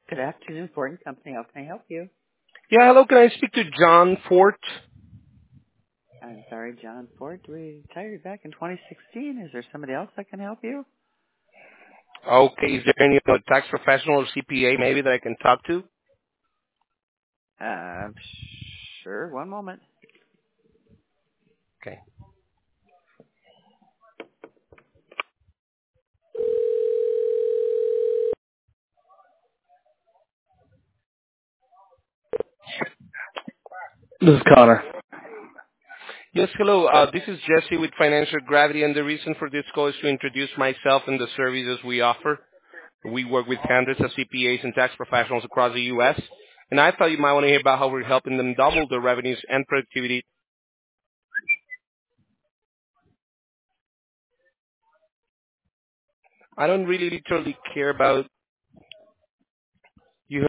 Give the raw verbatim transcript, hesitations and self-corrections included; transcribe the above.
Good afternoon, Ford and Company. How can I help you? Yeah, hello. Can I speak to John Fort? I'm sorry, John Ford. We retired back in twenty sixteen. Is there somebody else that can help you? Okay. Is there any uh, tax professional or C P A maybe that I can talk to? Uh, sure. One moment. Okay. This is Connor. Yes, hello. Uh, this is Jesse with Financial Gravity, and the reason for this call is to introduce myself and the services we offer. We work with hundreds of C P As and tax professionals across the U S, and I thought you might want to hear about how we're helping them double their revenues and productivity. I don't really literally care about